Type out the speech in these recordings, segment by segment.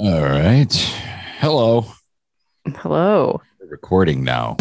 All right. Hello. Hello. We're recording now.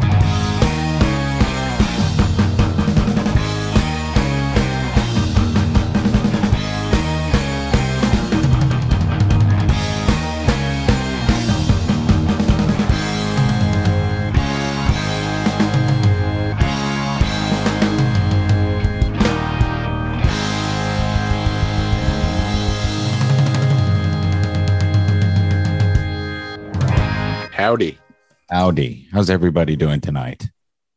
Howdy. Howdy. How's everybody doing tonight?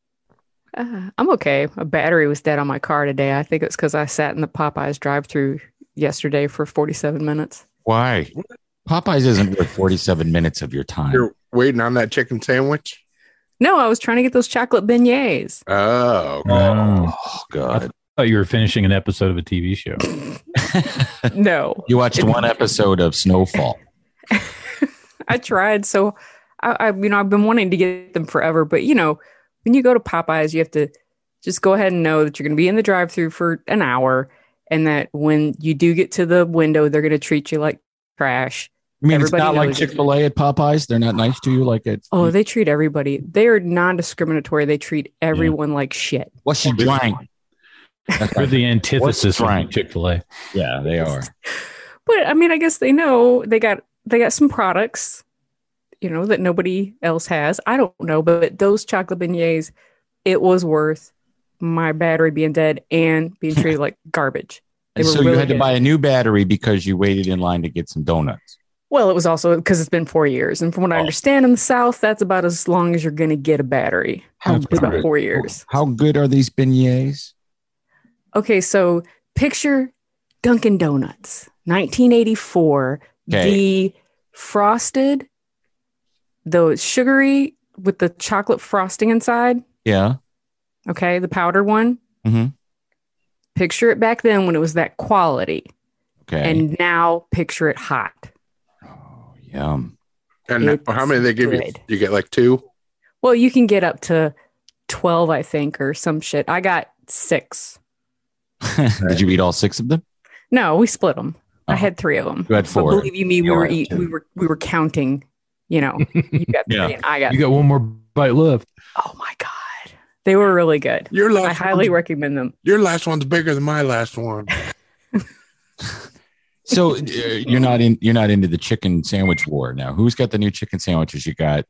I'm okay. A battery was dead on my car today. I think it's because I sat in the Popeyes drive-thru yesterday for 47 minutes. Why? Popeyes isn't worth 47 minutes of your time. You're waiting on that chicken sandwich? No, I was trying to get those chocolate beignets. Oh, okay. Oh, God. I thought you were finishing an episode of a TV show. No. You watched one episode of Snowfall. I tried. So, I've been wanting to get them forever. But, when you go to Popeyes, you have to just go ahead and know that you're going to be in the drive-thru for an hour. And that when you do get to the window, they're going to treat you like trash. I mean, Everybody it's not like knows Chick-fil-A at Popeyes. They're not nice to you like it. Oh, they treat everybody. They are non-discriminatory. They treat everyone like shit. What she drank. They're the antithesis What's of Chick-fil-A. Yeah, they are. But I mean, I guess they know they got some products, that nobody else has. I don't know, but those chocolate beignets, it was worth my battery being dead and being treated like garbage. And so you had to buy a new battery because you waited in line to get some donuts. Well, it was also because it's been 4 years. And from what I understand in the South, that's about as long as you're going to get a battery. It's about 4 years. How good are these beignets? Okay, so picture Dunkin' Donuts, 1984, the frosted, the sugary with the chocolate frosting inside. Yeah. Okay, the powdered one. Mm-hmm. Picture it back then when it was that quality. Okay. And now picture it hot. Oh, yum. And how many they give you? You get like 2? Well, you can get up to 12, I think, or some shit. I got 6. Did you eat all 6 of them? No, we split them. I had 3 of them. You had 4. But believe you me, we were counting. You got 3 and I got. You got one more bite left. Oh my god, they were really good. I highly recommend them. Your last one's bigger than my last one. So you're not into the chicken sandwich war now. Who's got the new chicken sandwiches?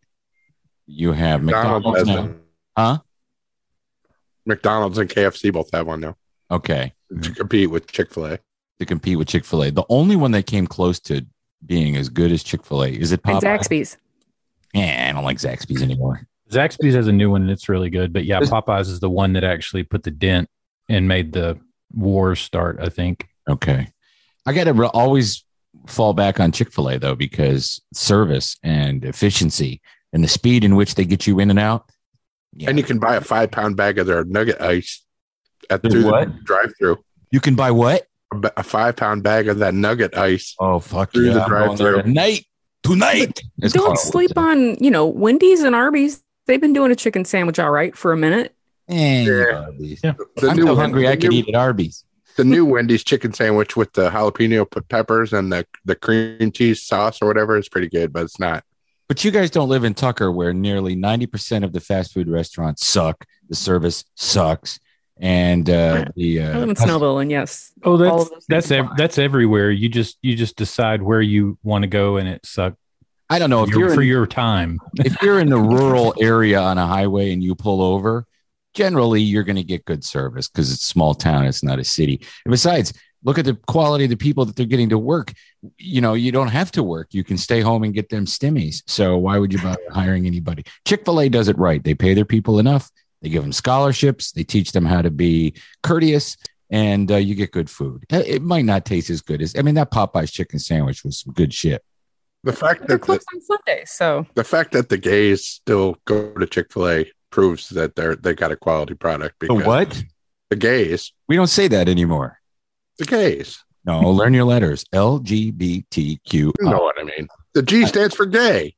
You have McDonald's now. Huh? McDonald's and KFC both have one now. Okay. To compete with Chick-fil-A. The only one that came close to being as good as Chick-fil-A, is it Popeyes? Zaxby's. Yeah, I don't like Zaxby's anymore. Zaxby's has a new one and it's really good. But yeah, Popeyes is the one that actually put the dent and made the war start, I think. Okay. I got to always fall back on Chick-fil-A, though, because service and efficiency and the speed in which they get you in and out. Yeah. And you can buy a 5-pound bag of their nugget ice through the drive-thru. You can buy what? A 5-pound bag of that nugget ice. Oh, fuck through yeah. the drive-thru. Tonight. Don't sleep on, Wendy's and Arby's. They've been doing a chicken sandwich all right for a minute. Arby's. Yeah. I'm so hungry I could eat at Arby's. The new Wendy's chicken sandwich with the jalapeno peppers and the cream cheese sauce or whatever is pretty good, but it's not. But you guys don't live in Tucker, where nearly 90% of the fast food restaurants suck. The service sucks. And I live in Snellville, and yes. Oh, that's everywhere. You just decide where you want to go, and it sucks. I don't know if you're for your time. If you're in the rural area on a highway and you pull over, generally you're going to get good service because it's a small town. It's not a city. And besides, look at the quality of the people that they're getting to work. You don't have to work. You can stay home and get them stimmies. So why would you bother hiring anybody? Chick-fil-A does it right. They pay their people enough. They give them scholarships. They teach them how to be courteous, and you get good food. It might not taste as good that Popeye's chicken sandwich was some good shit. The fact they're that closed on Sunday, so the fact that the gays still go to Chick-fil-A proves that they got a quality product. The what? The gays. We don't say that anymore. The gays. No, learn your letters. LGBTQ. You know what I mean. The G stands for gay.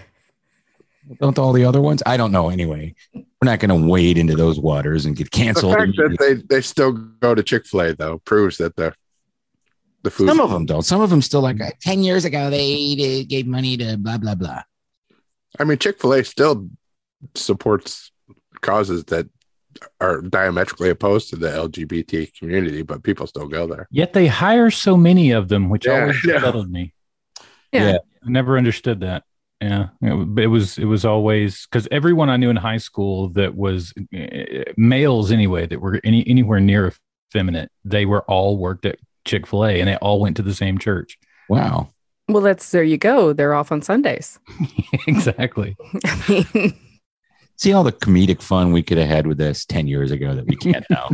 Don't all the other ones? I don't know. Anyway, we're not going to wade into those waters and get canceled. The fact that they still go to Chick-fil-A, though, proves that The food. Some of them don't. Some of them still like 10 years ago they gave money to blah blah blah. I mean, Chick-fil-A still supports causes that are diametrically opposed to the LGBT community, but people still go there. Yet they hire so many of them, which Yeah, always yeah. settled me. Yeah. I never understood that. Yeah, it was always because everyone I knew in high school that was males anyway that were anywhere near effeminate, they were all worked at Chick-fil-A and they all went to the same church. Wow. Well, there you go. They're off on Sundays. Exactly. I mean, See all the comedic fun we could have had with this 10 years ago that we can't now.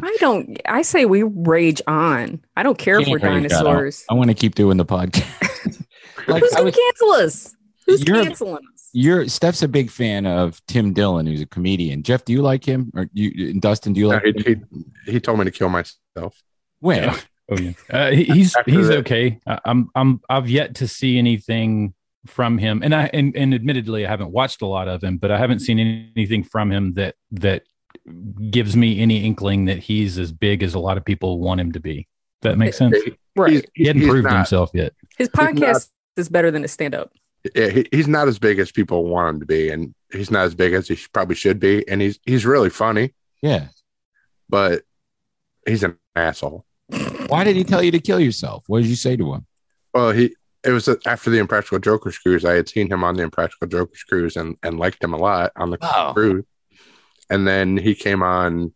I say we rage on. I don't care if we're Can't rage on. dinosaurs. I want to keep doing the podcast. Like, Who's going to cancel us? Who's You're- canceling us? Steph's a big fan of Tim Dillon, who's a comedian. Jeff, do you like him? Or Dustin, do you like him? He told me to kill myself. When? Yeah. Oh yeah, he's After that- okay. I've yet to see anything from him, and admittedly I haven't watched a lot of him, but I haven't seen anything from him that gives me any inkling that he's as big as a lot of people want him to be. Does that makes sense. Right. He hadn't he's proved not- himself yet. His podcast is better than his stand-up. Yeah, he's not as big as people want him to be, and he's not as big as he probably should be. And he's really funny, Yeah. but he's an asshole. Why did he tell you to kill yourself? What did you say to him? Well, it was after the Impractical Jokers cruise. I had seen him on the Impractical Jokers cruise and liked him a lot on the Oh. cruise. And then he came on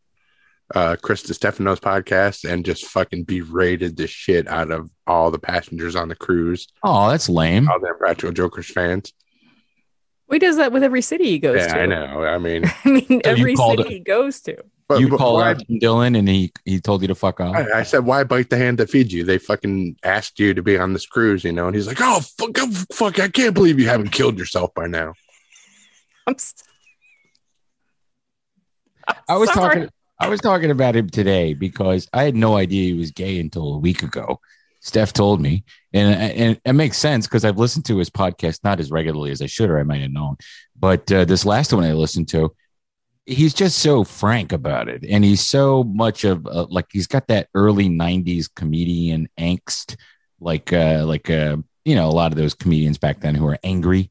Chris DiStefano's podcast and just fucking berated the shit out of all the passengers on the cruise, Oh, that's lame. all the Impractical Jokers fans. Well, he does that with every city he goes Yeah, to. I know. I mean, I mean, So you every called city he goes to. but, You but called why- out Tim Dillon and he told you to fuck off. I said, why bite the hand that feeds you? They fucking asked you to be on this cruise, and he's like, oh, fuck, I can't believe you haven't killed yourself by now. I'm s- I was sorry. talking about him today because I had no idea he was gay until a week ago. Steph told me, and it makes sense because I've listened to his podcast not as regularly as I should, or I might have known. But this last one I listened to, he's just so frank about it, and he's so much of like he's got that early '90s comedian angst, like a lot of those comedians back then who are angry,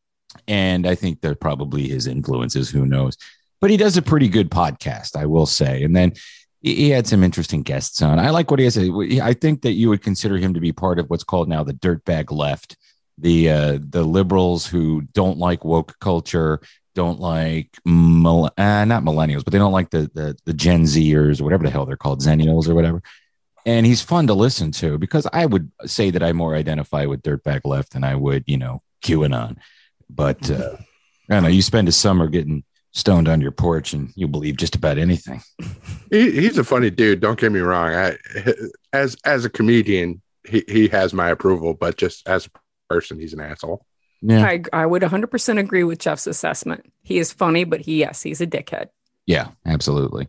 and I think they're probably his influences. Who knows? But he does a pretty good podcast, I will say. And then he had some interesting guests on. I like what he has. I think that you would consider him to be part of what's called now the dirtbag left, the liberals who don't like woke culture, don't like not millennials, but they don't like the Gen Zers or whatever the hell they're called, Zennials or whatever. And he's fun to listen to because I would say that I more identify with dirtbag left than I would, QAnon. But I don't know. You spend a summer getting stoned on your porch and you believe just about anything. He's a funny dude. Don't get me wrong. As a comedian, he has my approval, but just as a person, he's an asshole. Yeah. I would 100% agree with Jeff's assessment. He is funny, but he's a dickhead. Yeah, absolutely.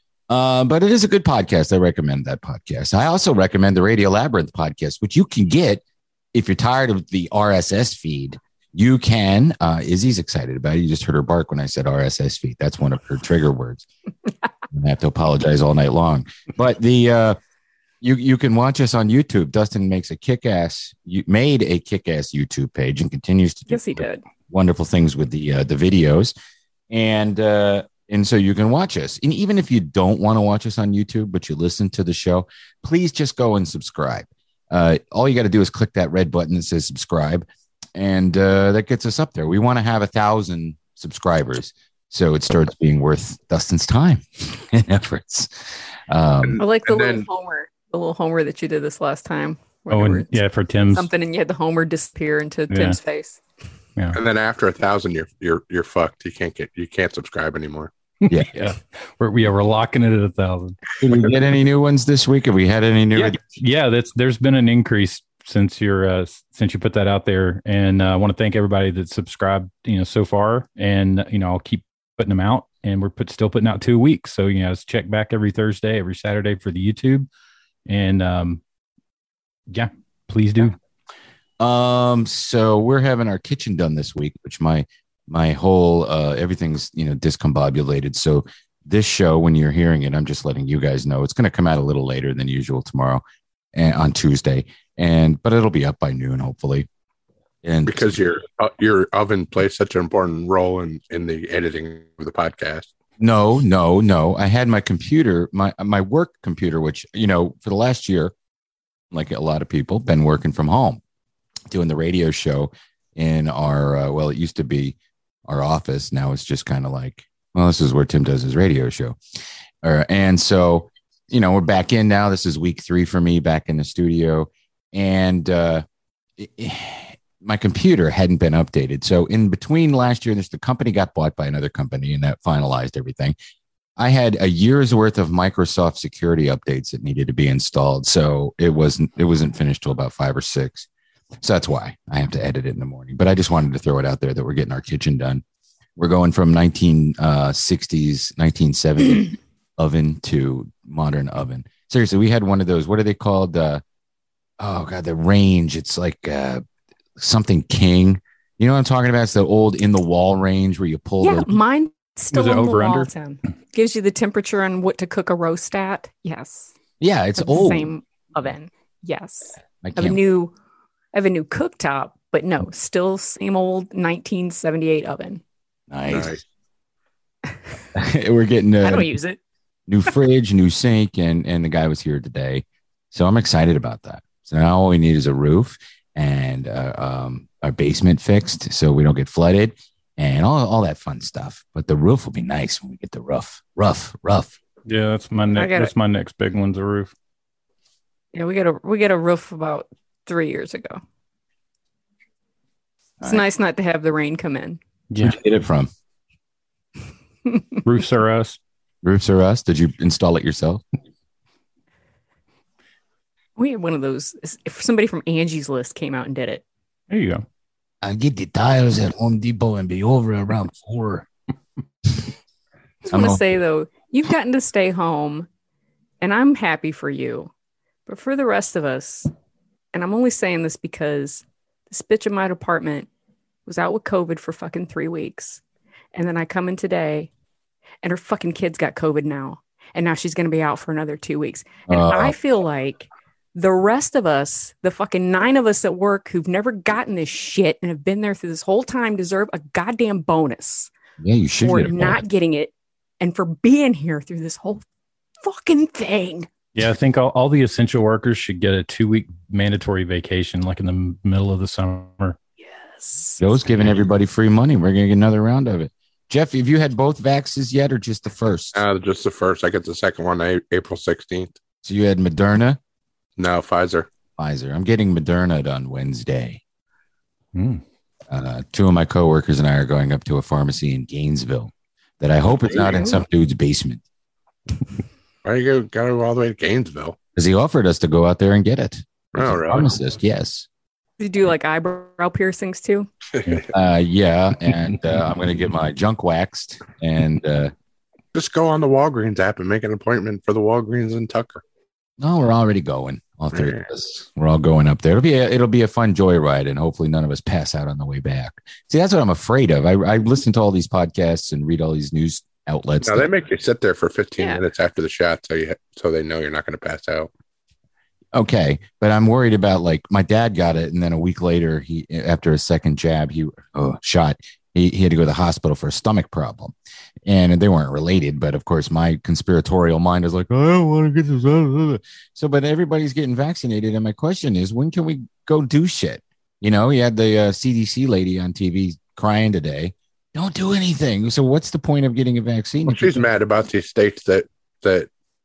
But it is a good podcast. I recommend that podcast. I also recommend the Radio Labyrinth podcast, which you can get if you're tired of the RSS feed. You can. Izzy's excited about it. You just heard her bark when I said RSS feed. That's one of her trigger words. I have to apologize all night long. But you can watch us on YouTube. Dustin made a kick-ass YouTube page and continues to do Yes, he did. wonderful things with the videos. And so you can watch us. And even if you don't want to watch us on YouTube, but you listen to the show, please just go and subscribe. All you got to do is click that red button that says subscribe. And that gets us up there. We want to have 1,000 subscribers, so it starts being worth Dustin's time and efforts. I like the And little then- Homer that you did this last time. Oh, where and yeah, for Tim's. something, and you had the Homer disappear into Yeah. Tim's face. Yeah. And then after 1,000, you're fucked. You can't subscribe anymore. Yeah. We're locking it at 1,000. Did we get any new ones this week? Have we had any new? Yeah, there's been an increase since you put that out there, and I want to thank everybody that subscribed, so far, and I'll keep putting them out, and we're still putting out 2 weeks, so let's check back every Thursday, every Saturday for the YouTube, and please do. So we're having our kitchen done this week, which my whole everything's discombobulated. So this show, when you're hearing it, I'm just letting you guys know it's going to come out a little later than usual tomorrow. on Tuesday, but it'll be up by noon, hopefully. And because your oven plays such an important role in the editing of the podcast. No. I had my computer, my work computer, which, for the last year, like a lot of people, been working from home, doing the radio show in our, it used to be our office. Now it's just kind of like, well, this is where Tim does his radio show. And so, we're back in now. This is week 3 for me back in the studio. And my computer hadn't been updated. So in between last year, the company got bought by another company and that finalized everything. I had a year's worth of Microsoft security updates that needed to be installed. So it wasn't finished till about 5 or 6. So that's why I have to edit it in the morning. But I just wanted to throw it out there that we're getting our kitchen done. We're going from 1960s, 1970s oven to modern oven. Seriously, we had one of those. What are they called? The range. It's like something King. You know what I'm talking about? It's the old in the wall range where you pull. Yeah, mine still on over the wall, under? Tim. Gives you the temperature and what to cook a roast at. Yes. Yeah, it's Have old. the same oven. Yes. I I have a can't. new cooktop, but no, still same old 1978 oven. Nice. We're getting I don't use it. new fridge, new sink, and the guy was here today, so I'm excited about that. So now all we need is a roof and our basement fixed so we don't get flooded and all that fun stuff. But the roof will be nice when we get the roof. Rough. Yeah, that's my my next big one's a roof. Yeah, we got a roof about 3 years ago. It's nice not to have the rain come in. Yeah, Where'd you get it from? roofs are us. Roofs Are Us. Did you install it yourself? We had one of those. If somebody from Angie's List came out and did it. There you go. I'll get the tiles at Home Depot and be over around 4. I just want to say, though, you've gotten to stay home, and I'm happy for you. But for the rest of us, and I'm only saying this because this bitch in my department was out with COVID for fucking 3 weeks. And then I come in today, and her fucking kids got COVID now. And now she's going to be out for another 2 weeks. And I feel like the rest of us, the fucking 9 of us at work who've never gotten this shit and have been there through this whole time, deserve a goddamn bonus. Yeah, you should for get a not bonus. getting it and for being here through this whole fucking thing. Yeah, I think all the essential workers should get a 2-week mandatory vacation, like in the middle of the summer. Yes. Joe's giving everybody free money. We're going to get another round of it. Jeff, have you had both vaxes yet or just the first? Just the first. I get the second one April 16th. So you had Moderna? No, Pfizer. Pfizer. I'm getting Moderna on Wednesday. Mm. 2 of my coworkers and I are going up to a pharmacy in Gainesville that I hope is not in some dude's basement. Why you got to go all the way to Gainesville? Because he offered us to go out there and get it. Oh, really? Pharmacist, yes. Did you do like eyebrow piercings too? Yeah, and I'm going to get my junk waxed. And Just go on the Walgreens app and make an appointment for the Walgreens in Tucker. no, we're already going. All 3 of us. We're all going up there. It'll be a fun joyride, and hopefully none of us pass out on the way back. See, that's what I'm afraid of. I listen to all these podcasts and read all these news outlets. No, they make you sit there for 15 Yeah. minutes after the shot so they know you're not going to pass out. Okay, but I'm worried about, like, my dad got it, and then a week later, after a second jab, shot, he had to go to the hospital for a stomach problem, and they weren't related. But of course, my conspiratorial mind is like, I don't want to get this. So, but everybody's getting vaccinated, and my question is, when can we go do shit? You had the CDC lady on TV crying today. Don't do anything. So, what's the point of getting a vaccine? Well, she's mad about these states that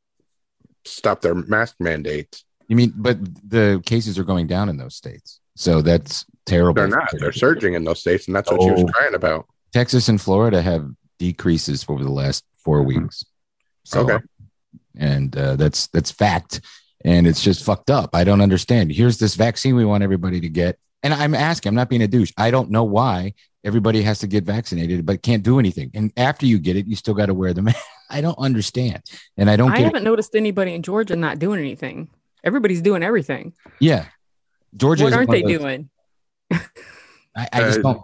stop their mask mandates. You mean, but the cases are going down in those states. So that's terrible. They're not. They're surging in those states, and that's what she was crying about. Texas and Florida have decreases over the last 4 weeks. So, Okay. And that's fact. And it's just fucked up. I don't understand. Here's this vaccine we want everybody to get. And I'm asking, I'm not being a douche. I don't know why everybody has to get vaccinated, but can't do anything. And after you get it, you still got to wear the mask. I don't understand. And I haven't noticed anybody in Georgia not doing anything. Everybody's doing everything. Yeah. Georgia. What aren't they doing? I just don't.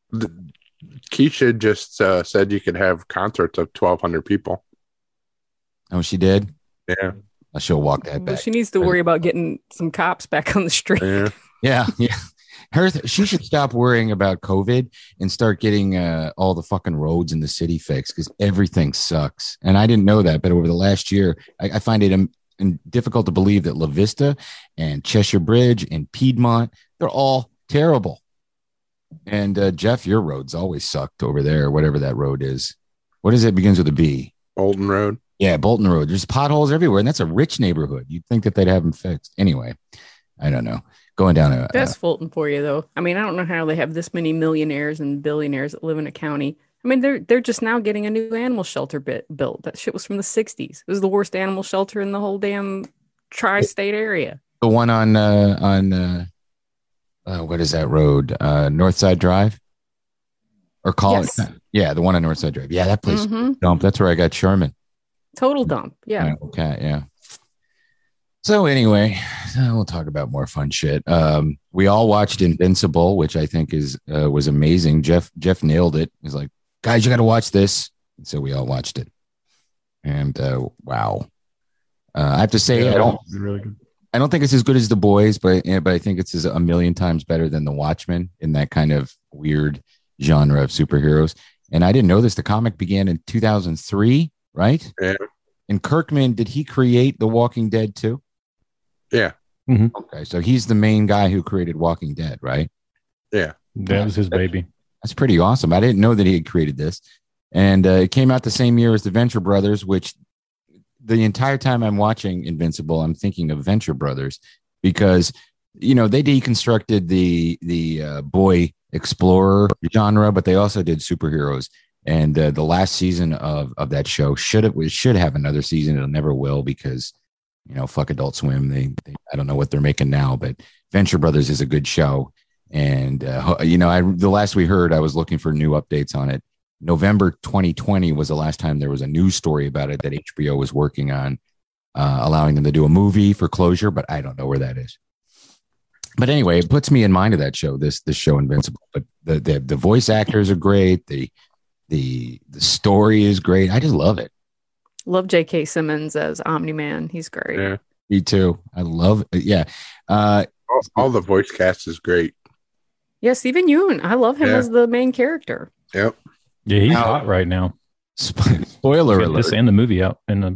Keisha just said you could have concerts of 1,200 people. Oh, she did? Yeah. She'll walk that Well, back. she needs to worry about getting some cops back on the street. Yeah. Yeah. She should stop worrying about COVID and start getting all the fucking roads in the city fixed because everything sucks. And I didn't know that, but over the last year, I find it difficult to believe that La Vista and Cheshire Bridge and Piedmont, they're all terrible. And Jeff, your roads always sucked over there, whatever that road is. What is it? Begins with a B. Bolton Road. Yeah, Bolton Road. There's potholes everywhere, and that's a rich neighborhood. You'd think that they'd have them fixed. Anyway, I don't know. Going down a That's Fulton for you, though. I mean, I don't know how they have this many millionaires and billionaires that live in a county. I mean, they're just now getting a new animal shelter built. That shit was from the 60s. It was the worst animal shelter in the whole damn tri-state area. the one on what is that road? Northside Drive, or call Yes. it? Yeah, the one on Northside Drive. Yeah, that place Mhm. dump. That's where I got Sherman. Total dump. Yeah. Okay, yeah. So anyway, we'll talk about more fun shit. We all watched Invincible, which I think was amazing. Jeff nailed it. He's like, guys, you got to watch this. And so we all watched it, and wow. I have to say, Yeah, I don't. it's really good. I don't think it's as good as The Boys, but I think it's a million times better than The Watchmen in that kind of weird genre of superheroes. And I didn't know this. The comic began in 2003, right? Yeah. And Kirkman, did he create The Walking Dead too? Yeah. Okay, so he's the main guy who created Walking Dead, right? Yeah. That was his baby. That's pretty awesome. I didn't know that he had created this. And it came out the same year as the Venture Brothers, which the entire time I'm watching Invincible, I'm thinking of Venture Brothers because, you know, they deconstructed the boy explorer genre, but they also did superheroes. And the last season of that show should have another season. It'll never will because, you know, fuck Adult Swim. They I don't know what they're making now, but Venture Brothers is a good show. And, you know, the last we heard, I was looking for new updates on it. November 2020 was the last time there was a news story about it that HBO was working on, allowing them to do a movie for closure, but I don't know where that is. But anyway, it puts me in mind of that show, this show Invincible. But the voice actors are great. The story is great. I just love it. Love J.K. Simmons as Omni-Man. He's great. Yeah. Me too. I love it. Yeah. All the voice cast is great. Yeah, Stephen Yeun. I love him Yeah. as the main character. Yep. Yeah, he's Now- hot right now. Spoiler Got alert. this and the movie out. And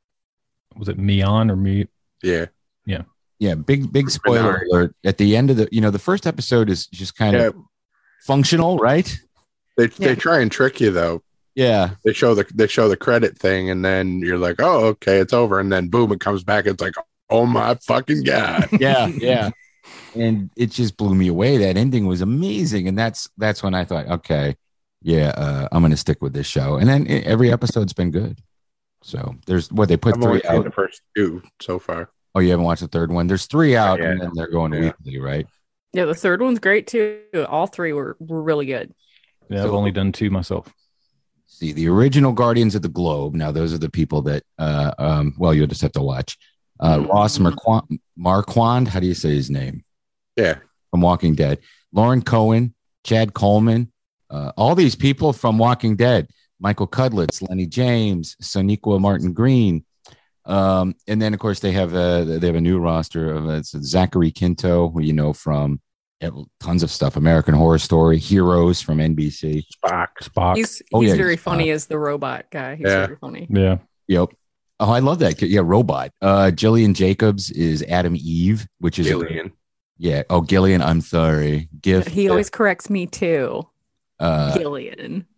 was it Mion or Me? Yeah. Yeah, big spoiler alert. At the end of the first episode is just kind Yeah. of functional, right? They Yeah. try and trick you though. Yeah. They show the credit thing, and then you're like, oh, okay, it's over, and then boom, it comes back. It's like, oh my fucking god. Yeah. And it just blew me away. That ending was amazing. And that's when I thought, okay, yeah, I'm going to stick with this show. And then every episode's been good. So there's they put I've only 3 seen out. the first 2 so far. Oh, you haven't watched the third one? There's 3 out, Yeah. and then they're going Yeah. weekly, right? Yeah, the third one's great too. All 3 were really good. Yeah, I've So- only done 2 myself. See, the original Guardians of the Globe. Now, those are the people that, well, you'll just have to watch. Ross Marquand, how do you say his name? Yeah. From Walking Dead. Lauren Cohen, Chad Coleman, all these people from Walking Dead. Michael Cudlitz, Lenny James, Sonequa Martin Green. And then, of course, they have a new roster of it's Zachary Quinto, who you know from tons of stuff. American Horror Story, Heroes from NBC. Spock. He's Oh, yeah, very he's funny as the robot guy. He's Yeah. very funny. Yeah. Yep. Oh, I love that. Yeah, Robot. Jillian Jacobs is Adam Eve, which is Gillian. Yeah. Oh, Gillian. I'm sorry. He always corrects me too. uh, Gillian.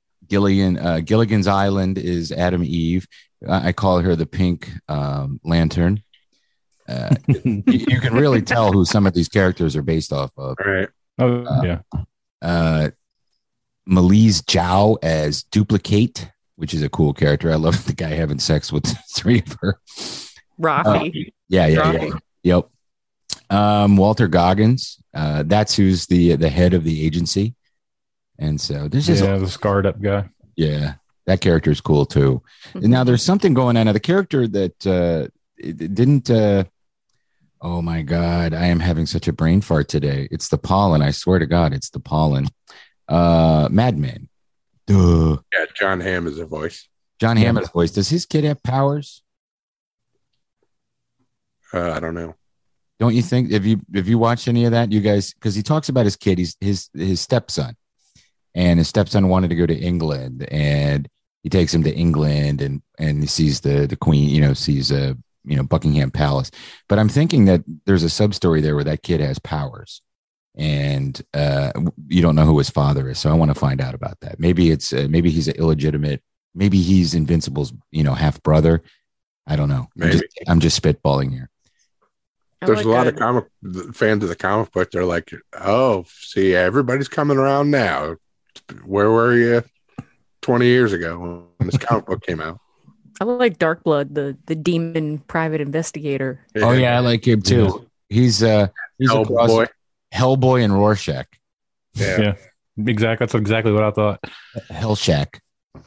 Gilligan's Island is Adam Eve. I call her the Pink Lantern. You can really tell who some of these characters are based off of. All right. Oh, yeah. Malise Zhao as Duplicate, which is a cool character. I love the guy having sex with 3 of her. Rafi. Yeah. Rafi. Yep. Walter Goggins. That's who's the head of the agency. And so there's just Yeah, the scarred up guy. yeah, that character is cool too. And now there's something going on. Now the character that it didn't. Oh my God, I am having such a brain fart today. It's the pollen. I swear to God, it's the pollen. Madman. Duh. Yeah, John Hamm is a voice. John Hammond's voice. Does his kid have powers? I don't know. Don't you think? Have you watched any of that, you guys? Because he talks about his kid, his stepson, and his stepson wanted to go to England, and he takes him to England, and he sees the Queen, sees Buckingham Palace. But I'm thinking that there's a sub story there where that kid has powers, and you don't know who his father is. So I want to find out about that. Maybe it's maybe he's an illegitimate. Maybe he's Invincible's half brother. I don't know. I'm just spitballing here. There's a lot of comic fans of the comic book. They're like, oh, see, everybody's coming around now. Where were you 20 years ago when this comic book came out? I like Darkblood, the demon private investigator. Oh yeah, I like him too. He's Hellboy. Hellboy and Rorschach. Yeah, exactly. That's exactly what I thought. Hellshack.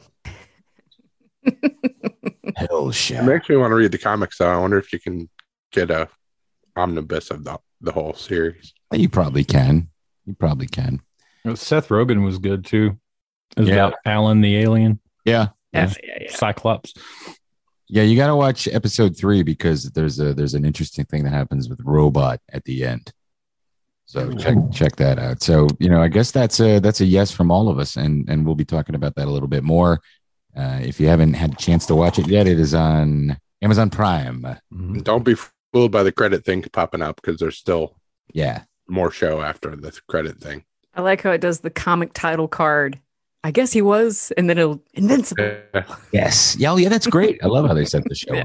Hellshack. It makes me want to read the comics, though. I wonder if you can get a omnibus of the whole series. You probably can. Seth Rogen was good too. About Alan the alien. Yeah. Cyclops. Yeah, you got to watch episode 3 because there's an interesting thing that happens with Robot at the end. So check that out. So I guess that's a yes from all of us, and we'll be talking about that a little bit more. If you haven't had a chance to watch it yet, it is on Amazon Prime. Mm-hmm. Don't be fooled by the credit thing popping up because there's still more show after the credit thing. I like how it does the comic title card. I guess he was, and then it'll Invincible. Yes. Yeah, that's great. I love how they set the show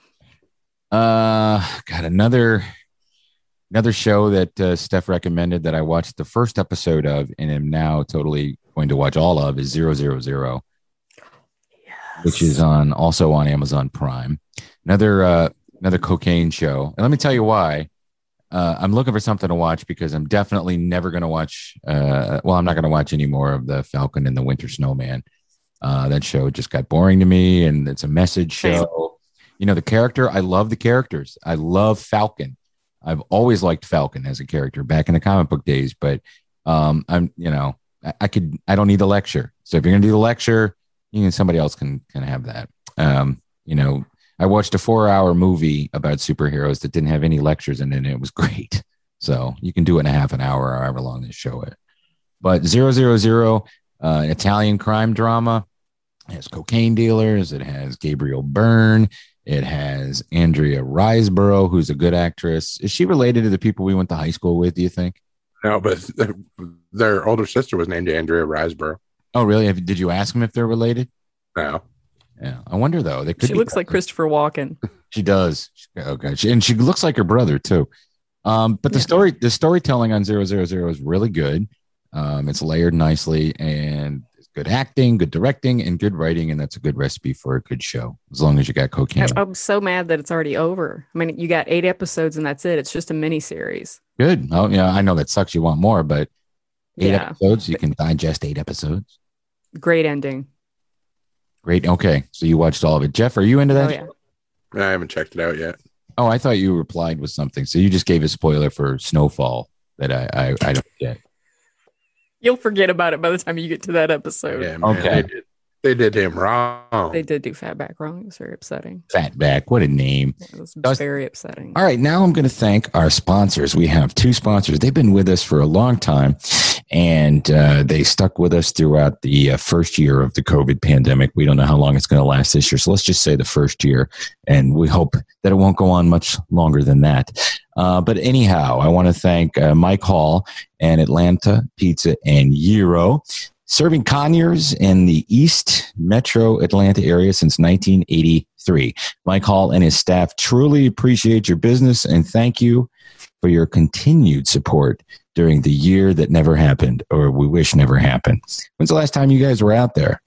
up. Got another show that Steph recommended that I watched the first episode of and am now totally going to watch all of is 000, which is also on Amazon Prime. Another cocaine show. And let me tell you why. I'm looking for something to watch because I'm definitely never going to watch. I'm not going to watch any more of the Falcon and the Winter Snowman. That show just got boring to me, and it's a message show. The character. I love the characters. I love Falcon. I've always liked Falcon as a character back in the comic book days. But I don't need the lecture. So if you're going to do the lecture, somebody else can have that. I watched a 4-hour movie about superheroes that didn't have any lectures in it, and it was great. So you can do it in a half an hour or however long they show it. But 000, Italian crime drama. It has cocaine dealers. It has Gabriel Byrne. It has Andrea Riseborough, who's a good actress. Is she related to the people we went to high school with, do you think? No, but their older sister was named Andrea Riseborough. Oh, really? Did you ask them if they're related? No. Yeah, I wonder though. She looks like Christopher Walken. She does. Okay, and she looks like her brother too. But the storytelling on 000 is really good. It's layered nicely, and it's good acting, good directing, and good writing, and that's a good recipe for a good show. As long as you got cocaine. I'm so mad that it's already over. I mean, you got 8 episodes, and that's it. It's just a mini series. Good. Oh yeah, I know that sucks. You want more, but 8 episodes, you can digest 8 episodes. Great ending. Great. Okay. So you watched all of it. Jeff, are you into that? Oh, yeah. I haven't checked it out yet. Oh, I thought you replied with something. So you just gave a spoiler for Snowfall that I don't get. You'll forget about it by the time you get to that episode. Yeah, man, okay. They did him wrong. They did do Fatback wrong. It was very upsetting. Fatback. What a name. It was very upsetting. All right. Now I'm going to thank our sponsors. We have 2 sponsors. They've been with us for a long time. And they stuck with us throughout the first year of the COVID pandemic. We don't know how long it's going to last this year. So let's just say the first year. And we hope that it won't go on much longer than that. But anyhow, I want to thank Mike Hall and Atlanta Pizza and Gyro, serving Conyers in the East Metro Atlanta area since 1983. Mike Hall and his staff truly appreciate your business and thank you for your continued support during the year that never happened, or we wish never happened. When's the last time you guys were out there?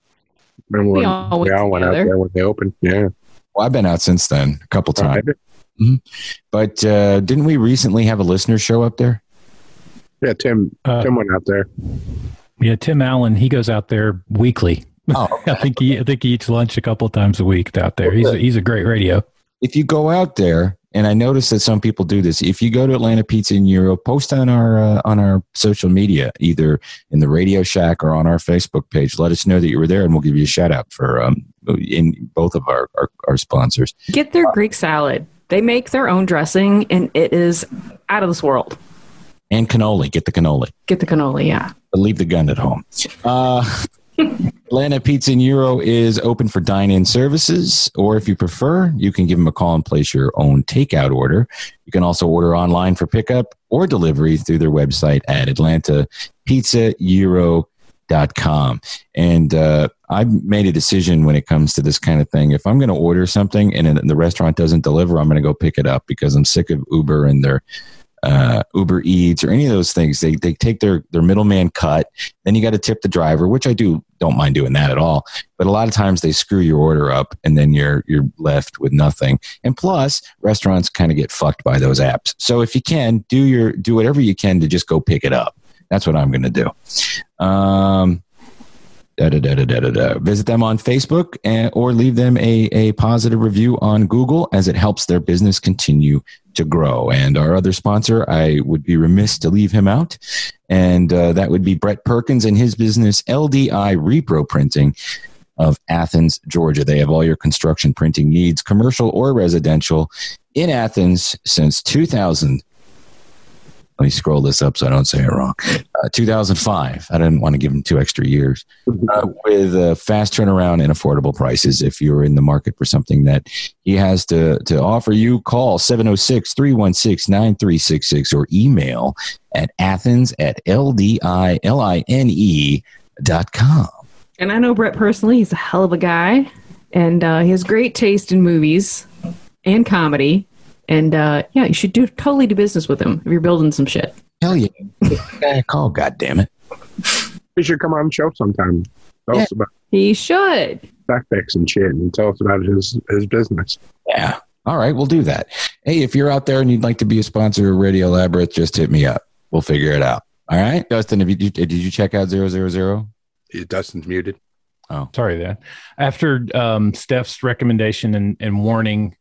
We all went out there when they opened. Yeah. Well, I've been out since then a couple times. Mm-hmm. But didn't we recently have a listener show up there? Yeah, Tim went out there. Yeah, Tim Allen, he goes out there weekly. Oh, okay. I think he eats lunch a couple of times a week out there. He's a great radio. If you go out there, and I noticed that some people do this. If you go to Atlanta Pizza and Gyro, post on our social media, either in the Radio Shack or on our Facebook page. Let us know that you were there, and we'll give you a shout out for in both of our sponsors. Get their Greek salad. They make their own dressing, and it is out of this world. And cannoli. Get the cannoli. Get the cannoli, yeah. But leave the gun at home. Atlanta Pizza and Euro is open for dine-in services, or if you prefer, you can give them a call and place your own takeout order. You can also order online for pickup or delivery through their website at atlantapizzaeuro.com. And I've made a decision when it comes to this kind of thing. If I'm going to order something and the restaurant doesn't deliver, I'm going to go pick it up because I'm sick of Uber and their Uber Eats or any of those things. They take their middleman cut. Then you got to tip the driver, which I don't mind doing that at all. But a lot of times they screw your order up and then you're left with nothing. And plus, restaurants kind of get fucked by those apps. So if you can, do whatever you can to just go pick it up. That's what I'm going to do. Visit them on Facebook or leave them a positive review on Google, as it helps their business continue to grow. And our other sponsor, I would be remiss to leave him out, and that would be Brett Perkins and his business, LDI Repro Printing of Athens, Georgia. They have all your construction printing needs, commercial or residential, in Athens since 2000. Let me scroll this up so I don't say it wrong. 2005. I didn't want to give him 2 extra years. With fast turnaround and affordable prices. If you're in the market for something that he has to offer you, call 706-316-9366 or email at athens@ldine.com. And I know Brett personally. He's a hell of a guy. And he has great taste in movies and comedy. And you should totally do business with him if you're building some shit. Hell yeah. Call, goddammit. He should come on the show sometime. Tell us about he should. backpacks and shit and tell us about his business. Yeah. All right, we'll do that. Hey, if you're out there and you'd like to be a sponsor of Radio Labyrinth, just hit me up. We'll figure it out. All right, Dustin, did you check out 000? Dustin's muted. Oh, sorry, that after Steph's recommendation and warning,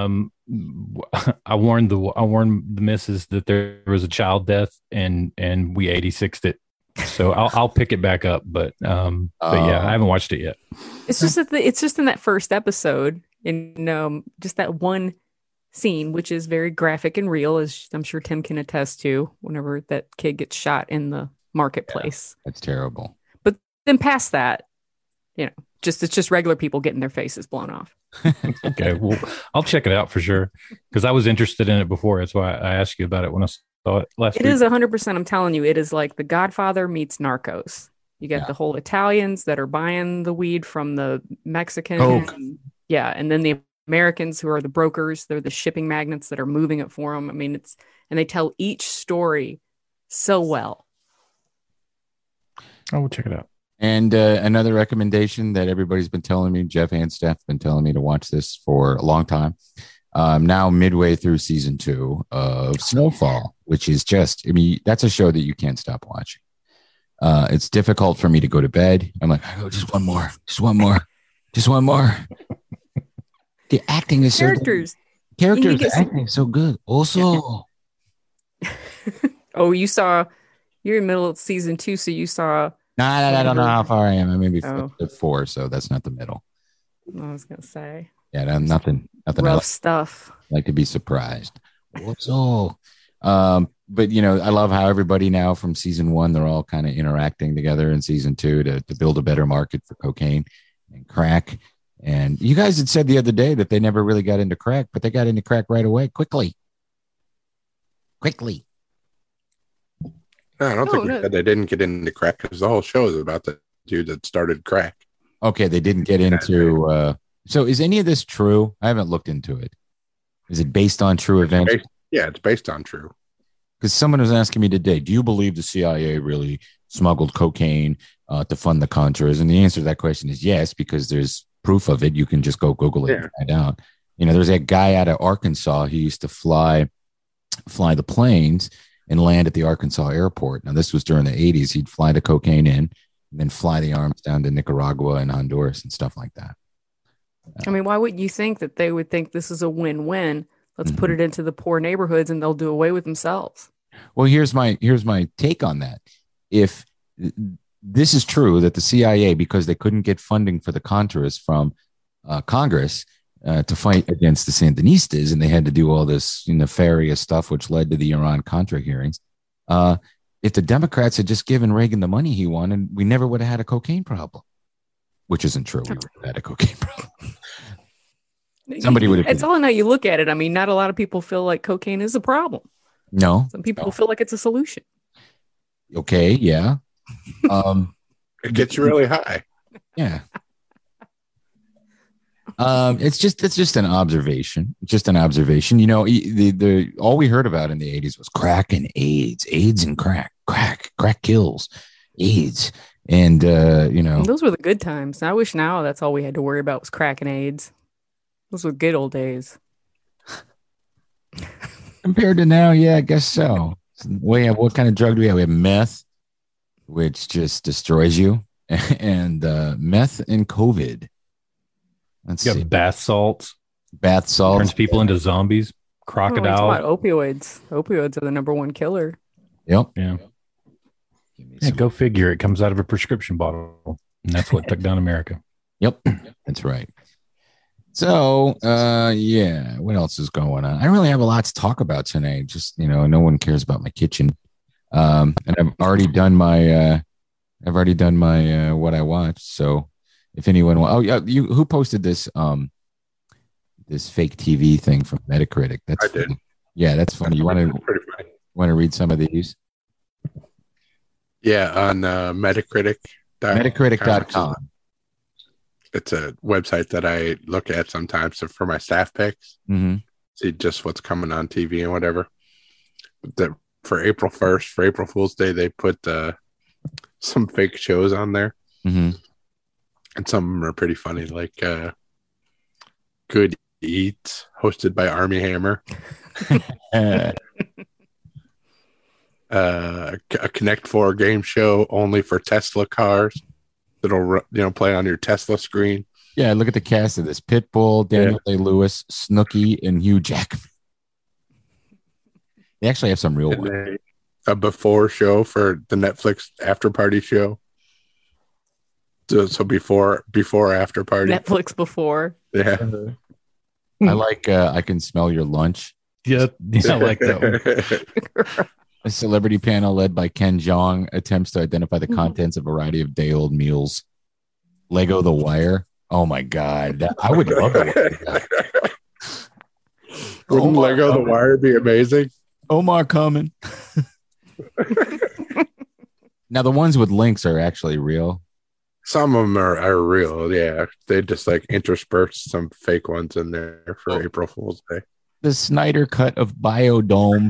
I warned the missus that there was a child death and we 86'd it. So I'll pick it back up, but yeah, I haven't watched it yet. It's just in that first episode, in just that one scene, which is very graphic and real, as I'm sure Tim can attest to. Whenever that kid gets shot in the marketplace, that's terrible. But then past that, it's just regular people getting their faces blown off. Okay, well, I'll check it out for sure because I was interested in it before. That's why I asked you about it when I saw it last week. It is 100%. I'm telling you, it is like The Godfather meets Narcos. You get the whole Italians that are buying the weed from the Mexicans. And then the Americans who are the brokers. They're the shipping magnates that are moving it for them. I mean, and they tell each story so well. I will check it out. And another recommendation that everybody's been telling me, Jeff and Steph have been telling me to watch this for a long time. Now midway through season 2 of Snowfall, which is that's a show that you can't stop watching. It's difficult for me to go to bed. I'm like, just one more. The acting is characters. So good. The acting is so good. Also. Oh, you're in the middle of season 2, so you saw. No, I don't know how far I am. I maybe at 4, so that's not the middle. I was gonna say. Yeah, nothing. Rough stuff. I like to be surprised. Also, but I love how everybody now from season 1, they're all kind of interacting together in season 2 to build a better market for cocaine and crack. And you guys had said the other day that they never really got into crack, but they got into crack right away, quickly. No, I don't think we said they didn't get into crack because the whole show is about the dude that started crack. Okay, they didn't get into. So is any of this true? I haven't looked into it. Is it based on true events? It's based on true. Because someone was asking me today, do you believe the CIA really smuggled cocaine to fund the Contras? And the answer to that question is yes, because there's proof of it. You can just go Google it and find out. There's a guy out of Arkansas who used to fly the planes and land at the Arkansas airport. Now, this was during the 80s. He'd fly the cocaine in and then fly the arms down to Nicaragua and Honduras and stuff like that. I mean, why would you think that they would think this is a win-win? Let's put it into the poor neighborhoods and they'll do away with themselves. Well, here's my take on that. If this is true that the CIA, because they couldn't get funding for the Contras from Congress, to fight against the Sandinistas, and they had to do all this nefarious stuff, which led to the Iran-Contra hearings. If the Democrats had just given Reagan the money he wanted, we never would have had a cocaine problem, which isn't true. We would have had a cocaine problem. Somebody would have. It's all in how you look at it. I mean, not a lot of people feel like cocaine is a problem. No. Some people feel like it's a solution. Okay, yeah. It gets really high. Yeah. It's just an observation. Just an observation. The all we heard about in the 80s was crack and AIDS and crack kills, AIDS. And those were the good times. I wish now that's all we had to worry about was crack and AIDS. Those were good old days. Compared to now, yeah, I guess so. What kind of drug do we have? We have meth, which just destroys you, and meth and COVID. Let's see. Bath salts. Turns people into zombies. Crocodile. Opioids. Opioids are the number one killer. Yep. Yeah. Go figure. It comes out of a prescription bottle, and that's what took down America. Yep. That's right. So, what else is going on? I don't really have a lot to talk about tonight. Just, no one cares about my kitchen. And I've already done my what I watched. So if anyone who posted this, this fake TV thing from Metacritic? That's I did. Yeah, that's funny. You want to read some of these? Yeah. On Metacritic. Metacritic.com. It's a website that I look at sometimes for my staff picks. Mm-hmm. See just what's coming on TV and whatever. For April 1st, for April Fool's Day, they put some fake shows on there. Mm-hmm. And some of them are pretty funny, like Good Eats, hosted by Army Hammer. A Connect 4 game show only for Tesla cars. That'll play on your Tesla screen. Yeah, look at the cast of this: Pitbull, Daniel Day-Lewis, Snooki, and Hugh Jackman. They actually have some real ones. A before show for the Netflix after party show. So before after party. Netflix before. Yeah. I like I Can Smell Your Lunch. Yeah, I like that one. A celebrity panel led by Ken Jeong attempts to identify the contents of a variety of day-old meals. Lego The Wire. Oh my God. I would love that. Wouldn't Lego The Wire be amazing? Omar coming. Now, the ones with links are actually real. Some of them are real, yeah. They just intersperse some fake ones in there for April Fool's Day. The Snyder cut of Biodome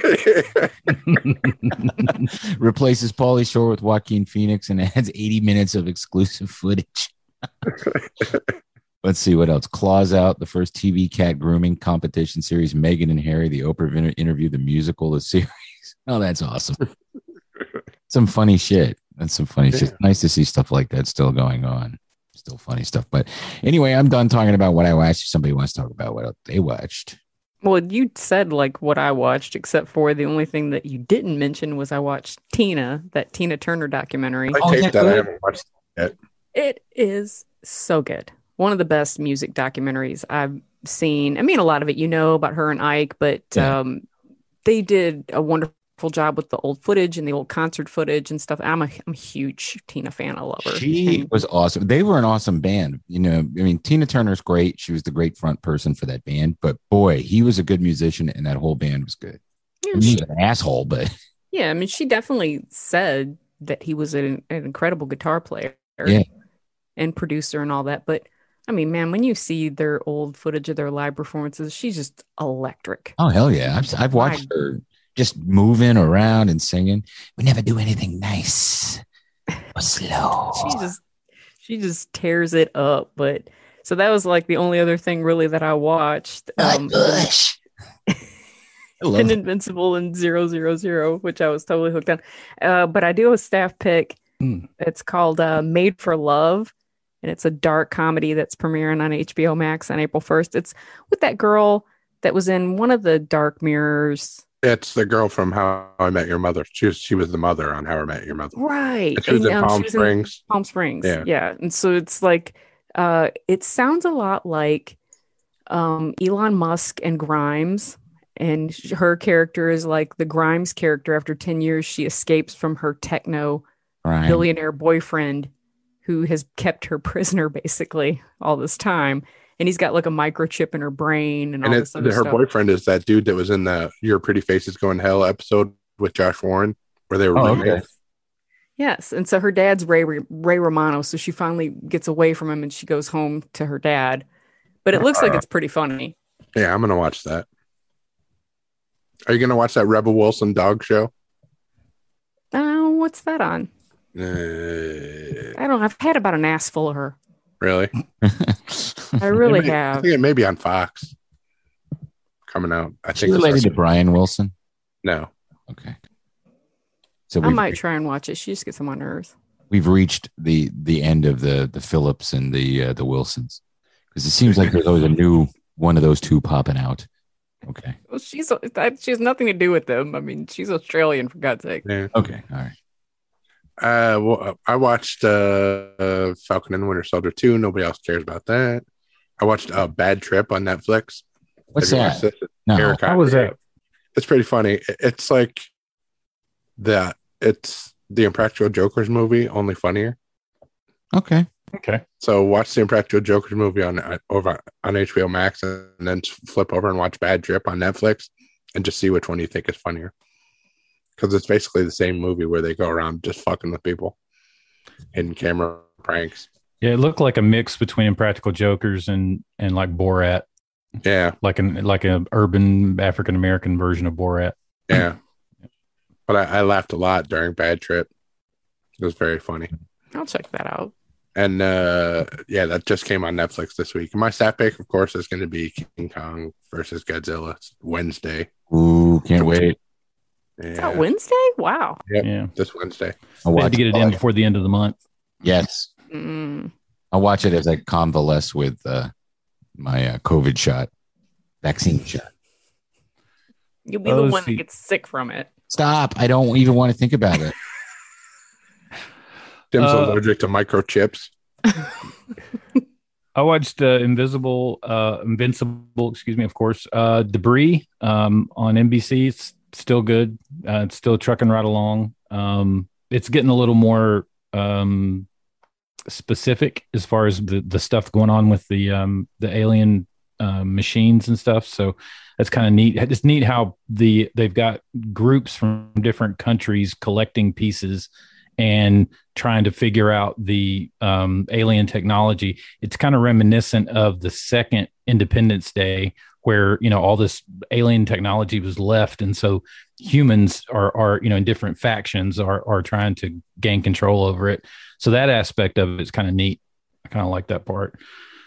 replaces Pauly Shore with Joaquin Phoenix and adds 80 minutes of exclusive footage. Let's see what else. Claws Out, the first TV cat grooming competition series. Meghan and Harry, the Oprah interview, the musical, the series. Oh, that's awesome. Some funny shit. That's some funny shit. Nice to see stuff like that still going on. Still funny stuff. But anyway, I'm done talking about what I watched. If somebody wants to talk about what they watched. Well, you said what I watched, except for the only thing that you didn't mention was I watched Tina, that Tina Turner documentary. I taped that. I haven't watched it yet. It is so good. One of the best music documentaries I've seen. I mean, a lot of it about her and Ike, but they did a wonderful job with the old footage and the old concert footage and stuff. I'm a huge Tina fan. I love her. She was awesome. They were an awesome band. Tina Turner's great. She was the great front person for that band, but boy, he was a good musician and that whole band was good. Yeah, he was an asshole, but yeah, she definitely said that he was an incredible guitar player and producer and all that. But man, when you see their old footage of their live performances, she's just electric. Oh, hell yeah. I've watched her just moving around and singing. We never do anything nice or slow. She just tears it up. But so that was the only other thing really that I watched. Bush. And Invincible and 000, which I was totally hooked on. But I do a staff pick. It's called Made for Love. And it's a dark comedy that's premiering on HBO Max on April 1st. It's with that girl that was in one of the Dark Mirrors. It's the girl from How I Met Your Mother. She was the mother on How I Met Your Mother. Right. And she was in Palm Springs. Palm Springs. Yeah. And so it's it sounds a lot like Elon Musk and Grimes. And her character is like the Grimes character. After 10 years, she escapes from her techno billionaire boyfriend who has kept her prisoner basically all this time. And he's got like a microchip in her brain and all this other stuff. Her boyfriend is that dude that was in the Your Pretty Faces Go in Hell episode with Josh Warren where they were roommates. Okay. Yes. And so her dad's Ray Romano. So she finally gets away from him and she goes home to her dad. But it looks like it's pretty funny. Yeah, I'm going to watch that. Are you going to watch that Rebel Wilson dog show? What's that on? I've had about an ass full of her. Really? I really have. I think it may be on Fox coming out. I think it's related to Brian Wilson. No. Okay. So I might try and watch it. She just gets on my nerves. We've reached the end of the Phillips and the Wilsons because it seems like there's always a new one of those two popping out. Okay. Well, she has nothing to do with them. I mean, she's Australian for God's sake. Yeah. Okay. All right. Well, I watched Falcon and the Winter Soldier 2. Nobody else cares about that. I watched Bad Trip on Netflix. What's that? No. How was that? It's pretty funny. It's like it's the Impractical Jokers movie, only funnier. Okay. So watch the Impractical Jokers movie on HBO Max, and then flip over and watch Bad Trip on Netflix, and just see which one you think is funnier. Because it's basically the same movie where they go around just fucking with people, hidden camera pranks. Yeah, it looked like a mix between Impractical Jokers and like Borat. Yeah, like an urban African American version of Borat. Yeah, but I laughed a lot during Bad Trip. It was very funny. I'll check that out. And that just came on Netflix this week. And my stat pick, of course, is going to be King Kong versus Godzilla. It's Wednesday. Ooh, can't wait. Yeah. Is that Wednesday? Wow. Yep, yeah, this Wednesday. I had to get it in before the end of the month. Yes. I'll watch it as I convalesce with my COVID shot, vaccine shot. You'll be the one that gets sick from it. Stop. I don't even want to think about it. Tim's allergic to microchips. I watched Invincible, of course. Debris on NBC. It's still good. It's still trucking right along. It's getting a little more specific as far as the stuff going on with the alien machines and stuff. So that's kind of neat. It's neat how they've got groups from different countries collecting pieces and trying to figure out the alien technology. It's kind of reminiscent of the second Independence Day, where all this alien technology was left, and so humans are in different factions are trying to gain control over it. So that aspect of it is kind of neat. I kind of like that part.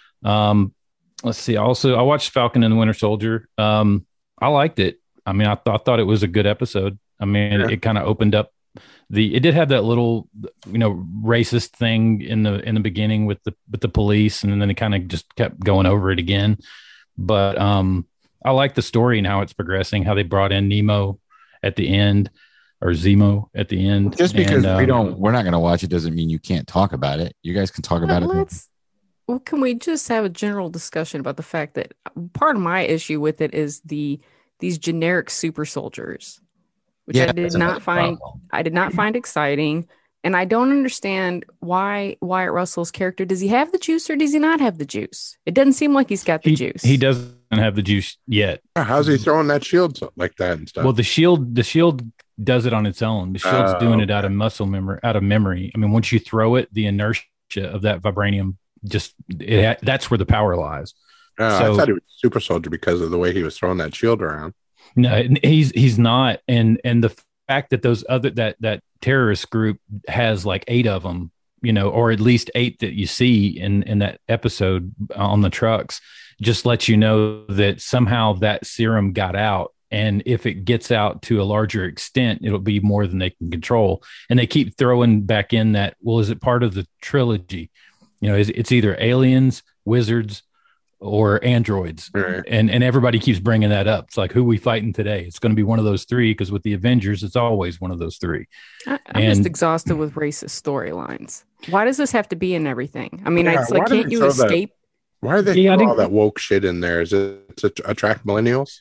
Let's see. Also, I watched Falcon and the Winter Soldier. I liked it. I mean, I thought it was a good episode. I mean, It kind of opened up. It did have that little, racist thing in the beginning with the police, and then it kind of just kept going over it again. But I like the story and how it's progressing. How they brought in Nemo at the end, or Zemo at the end. Just because we're not going to watch it doesn't mean you can't talk about it. You guys can talk about it. Well, can we just have a general discussion about the fact that part of my issue with it is these generic super soldiers, which I did not find exciting. And I don't understand why Wyatt Russell's character, does he have the juice or does he not have the juice? It doesn't seem like he's got the juice. He doesn't have the juice yet. How's he throwing that shield like that and stuff? Well, the shield does it on its own. The shield's doing it out of memory. I mean, once you throw it, the inertia of that vibranium that's where the power lies. I thought he was a super soldier because of the way he was throwing that shield around. No, he's not. And the fact that that terrorist group has like 8 of them, or at least 8 that you see in that episode on the trucks, just lets you know that somehow that serum got out. And if it gets out to a larger extent, it'll be more than they can control. And they keep throwing back in that, well, is it part of the trilogy? It's either aliens, wizards, or androids. Right. And everybody keeps bringing that up. It's like, who we fighting today? It's going to be one of those 3, because with the Avengers, it's always one of those 3. I'm just exhausted with racist storylines. Why does this have to be in everything? I mean, it's like, can't you escape? Why are they all that woke shit in there? Is it to attract millennials?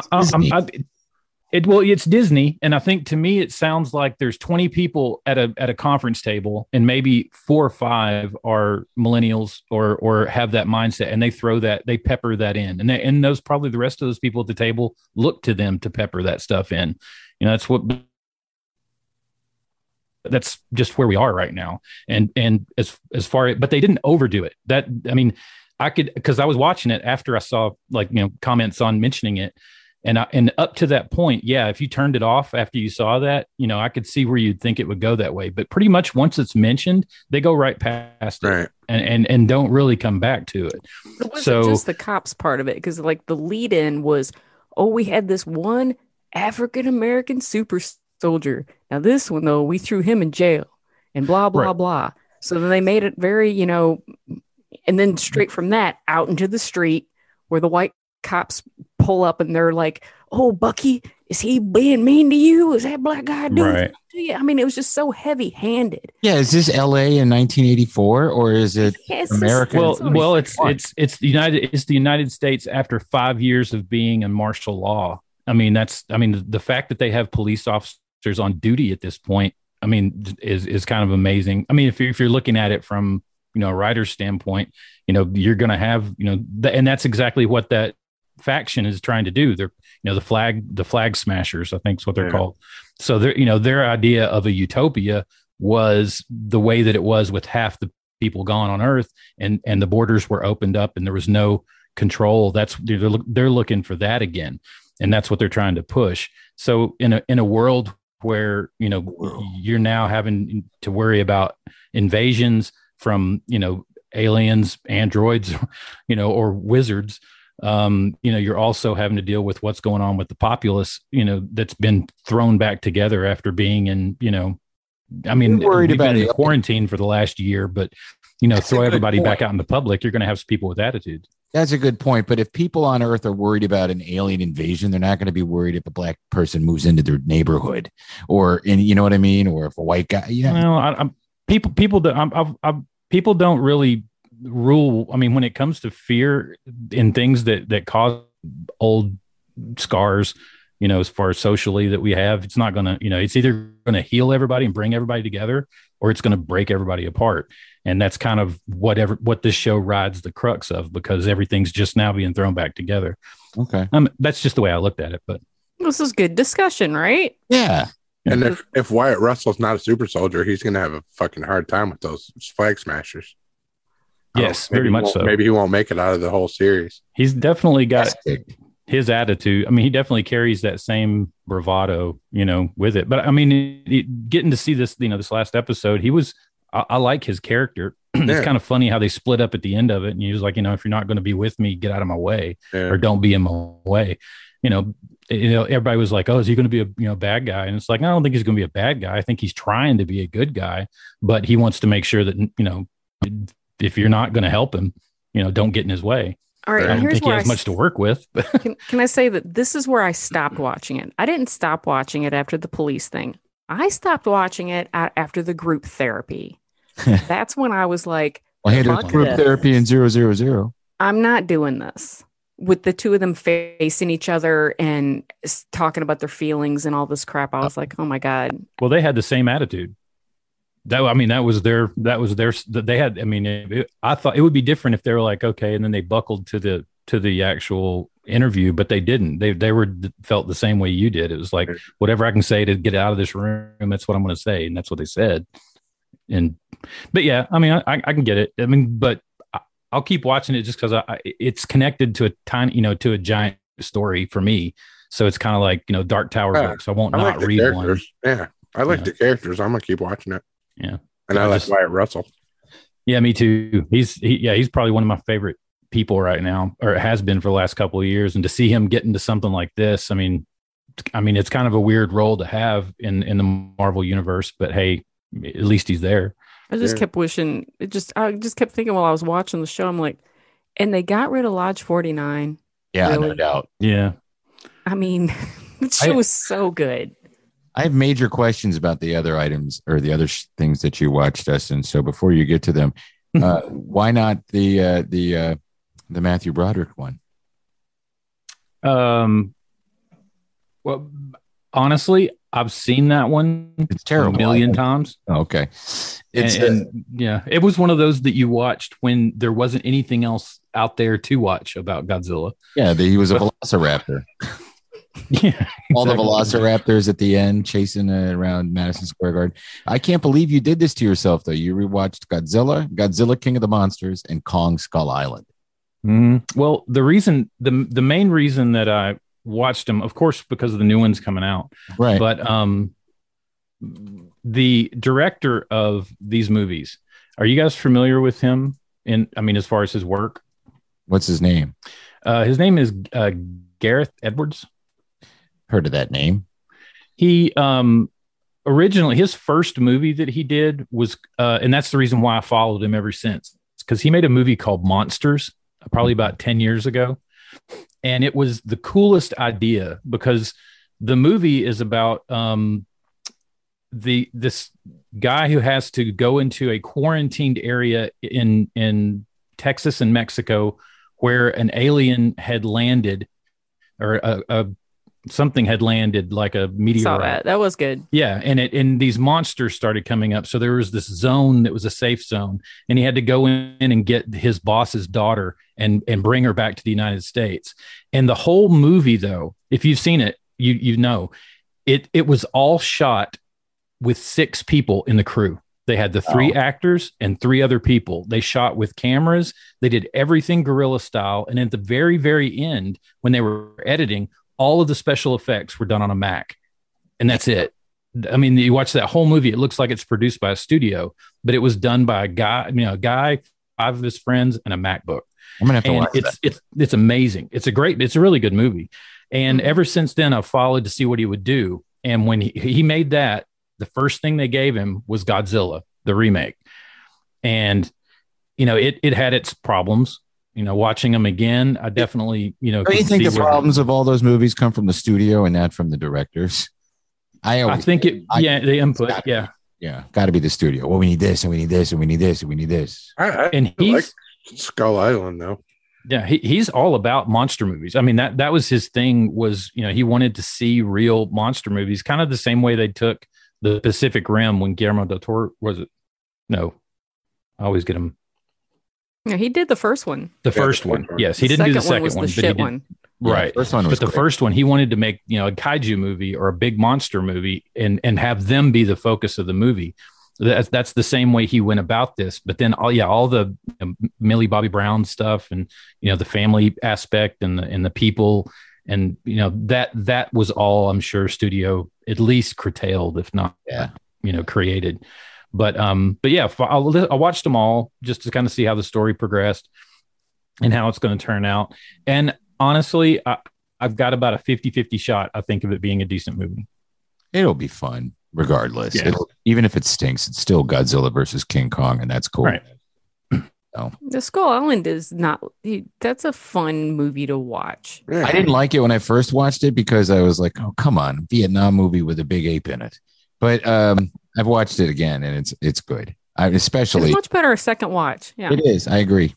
It's Disney, and I think to me it sounds like there's 20 people at a conference table, and maybe 4 or 5 are millennials or have that mindset, and they pepper that in, and those probably the rest of those people at the table look to them to pepper that stuff in. That's just where we are right now, and as far, but they didn't overdo it. Because I was watching it after I saw comments on mentioning it. And up to that point, yeah, if you turned it off after you saw that, I could see where you'd think it would go that way. But pretty much once it's mentioned, they go right past it and don't really come back to it. It wasn't just the cops part of it, because the lead in was, we had this one African-American super soldier. Now this one, though, we threw him in jail and blah, blah, blah. So then they made it very, and then straight from that out into the street where the white cops pull up and they're like, "Oh, Bucky, is he being mean to you? Is that black guy doing right to you?" I mean, it was just so heavy-handed. Yeah, is this L.A. in 1984 or is it America? Well, it's the United States after 5 years of being a martial law. The fact that they have police officers on duty at this point, is kind of amazing. If you're looking at it from a writer's standpoint, you're going to have and that's exactly what that faction is trying to do. They're the flag smashers, I think is what they're called. So their idea of a utopia was the way that it was with half the people gone on Earth, and the borders were opened up and there was no control. They're looking for that again, and that's what they're trying to push. So in a world where you're now having to worry about invasions from aliens, androids, or wizards. You're also having to deal with what's going on with the populace, that's been thrown back together after being in, worried about it in quarantine for the last year, but throw everybody back out in the public, you're going to have some people with attitudes. That's a good point. But if people on Earth are worried about an alien invasion, they're not going to be worried if a black person moves into their neighborhood, or you know what I mean, or if a white guy. Well, people don't really rule. When it comes to fear and things that cause old scars, as far as socially that we have, it's not going to, it's either going to heal everybody and bring everybody together, or it's going to break everybody apart. And that's kind of what this show rides the crux of, because everything's just now being thrown back together. Okay. That's just the way I looked at it, but this is good discussion, right? Yeah. And if Wyatt Russell's not a super soldier, he's going to have a fucking hard time with those flag smashers. Yes, very much so. Maybe he won't make it out of the whole series. He's definitely got his attitude. He definitely carries that same bravado, with it. But getting to see this, this last episode, I like his character. It's kind of funny how they split up at the end of it. And he was like, if you're not going to be with me, get out of my way, or don't be in my way. Everybody was like, "Oh, is he going to be a bad guy?" And it's like, I don't think he's going to be a bad guy. I think he's trying to be a good guy, but he wants to make sure that, if you're not going to help him, don't get in his way. All right. I don't think he has much to work with. Can I say that this is where I stopped watching it? I didn't stop watching it after the police thing. I stopped watching it after the group therapy. That's when I was like, well, hey, there's group therapy in 000. I'm not doing this. With the two of them facing each other and talking about their feelings and all this crap, I was like, oh my God. Well, they had the same attitude. They had, I thought it would be different if they were like, okay. And then they buckled to the actual interview, but they didn't. They felt the same way you did. It was like, whatever I can say to get out of this room, that's what I'm going to say. And that's what they said. But yeah, I can get it. But I'll keep watching it just because it's connected to a tiny, to a giant story for me. So it's kind of like, Dark Tower books. I won't not read one. Yeah. I like the characters. I'm going to keep watching it. Yeah. And I like Wyatt Russell. Yeah, me too. He's probably one of my favorite people right now, or has been for the last couple of years. And to see him get into something like this, it's kind of a weird role to have in the Marvel universe, but hey, at least he's there. I just kept wishing I just kept thinking while I was watching the show, I'm like, and they got rid of Lodge 49. Yeah, really? No doubt. Yeah. The show was so good. I have major questions about the other items or the other things that you watched, Dustin. So before you get to them, why not the The Matthew Broderick one. Well, honestly, I've seen that one. It's terrible. A million times. Oh, okay. Yeah, it was one of those that you watched when there wasn't anything else out there to watch about Godzilla. Yeah, he was a velociraptor. Yeah, all the velociraptors at the end chasing around Madison Square Garden. I can't believe you did this to yourself, though. You rewatched Godzilla King of the Monsters, and Kong Skull Island. Well, the main reason that I watched them, of course, because of the new ones coming out, right? But the director of these movies, are you guys familiar with him? As far as his work, what's his name? His name is Gareth Edwards. Heard of that name? He originally, his first movie that he did was, and that's the reason why I followed him ever since, because he made a movie called Monsters probably about 10 years ago. And it was the coolest idea because the movie is about this guy who has to go into a quarantined area in Texas and Mexico where an alien had landed, or something had landed, like a meteorite. Saw that was good. Yeah, and these monsters started coming up, so there was this zone that was a safe zone, and he had to go in and get his boss's daughter and bring her back to the United States. And the whole movie, though, if you've seen it, you know it was all shot with 6 people in the crew. They had the 3 actors and 3 other people. They shot with cameras. They did everything guerrilla style. And at the very, very end, when they were editing, all of the special effects were done on a Mac. And that's it. I mean, you watch that whole movie, it looks like it's produced by a studio, but it was done by a guy, 5 of his friends, and a MacBook. I'm gonna have to watch that. It's amazing. It's a really good movie. And ever since then, I've followed to see what he would do. And when he made that, the first thing they gave him was Godzilla, the remake. And, it had its problems. Watching them again, I definitely, Do you think the problems of all those movies come from the studio and not from the directors? I think the input. Got to be the studio. Well, we need this, and we need this, and we need this, and we need this. And he's like Skull Island, though. Yeah, he's all about monster movies. I mean, that was his thing. Was he wanted to see real monster movies, kind of the same way they took the Pacific Rim when Guillermo del Toro was it? No, I always get him. Yeah, he did the first one. The first one, yes, he didn't do the second one, but he did. Right, first one was but the first one he wanted to make a kaiju movie or a big monster movie and have them be the focus of the movie. That's the same way he went about this. But then all the Millie Bobby Brown stuff and the family aspect and the people and that was all, I'm sure, studio at least curtailed, if not created. But yeah, I watched them all just to kind of see how the story progressed and how it's going to turn out. And honestly, I've got about a 50-50 shot, I think, of it being a decent movie. It'll be fun regardless. Yeah. Even if it stinks, it's still Godzilla versus King Kong, and that's cool. Right. So. The Skull Island is not. That's a fun movie to watch. I didn't like it when I first watched it because I was like, "Oh, come on, Vietnam movie with a big ape in it." But I've watched it again, and it's good. It's much better a second watch. Yeah, it is. I agree.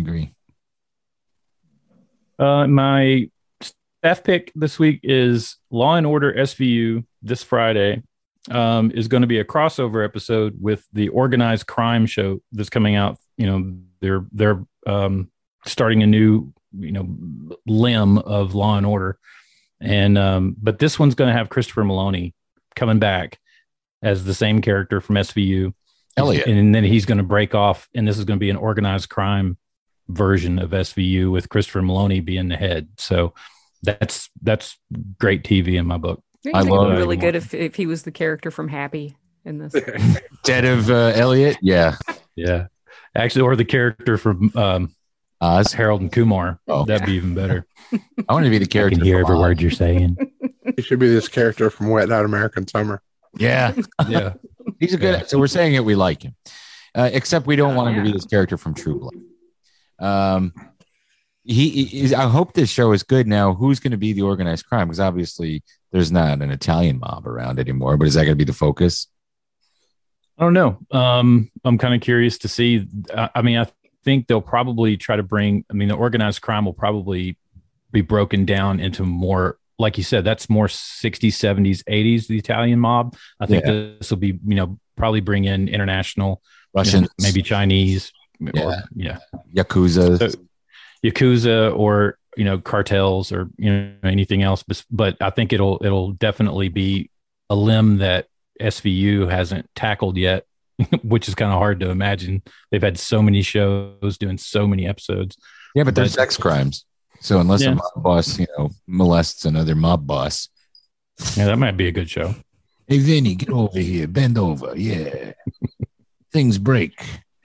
My staff pick this week is Law and Order SVU. This Friday is going to be a crossover episode with the Organized Crime show that's coming out. They're starting a new limb of Law and Order, and but this one's going to have Christopher Meloni coming back as the same character from SVU. Elliot. And then he's going to break off, and this is going to be an organized crime version of SVU with Christopher Meloni being the head. So that's great TV in my book. I love it. Really good if he was the character from Happy in this. Dead of Elliot, yeah. Actually, or the character from Oz, Harold and Kumar. Oh, that'd be even better. I want to be the character. I can hear every word you're saying. He should be this character from Wet Hot American Summer. Yeah. He's a good. Yeah. So we're saying it. We like him, except we don't want him to be this character from True Blood. He is. I hope this show is good. Now, who's going to be the organized crime? Because obviously, there's not an Italian mob around anymore. But is that going to be the focus? I don't know. I'm kind of curious to see. I think they'll probably try to bring, I mean, the organized crime will probably be broken down into more, like you said, that's more 60s, 70s, 80s, the Italian mob. I think this will be, probably bring in international, Russian, maybe Chinese, or Yakuza. So, Yakuza or, cartels or, anything else. But I think it'll definitely be a limb that SVU hasn't tackled yet, which is kind of hard to imagine. They've had so many shows doing so many episodes. Yeah, but they're sex crimes. So unless a mob boss, molests another mob boss. Yeah, that might be a good show. Hey, Vinny, get over here. Bend over. Yeah. Things break.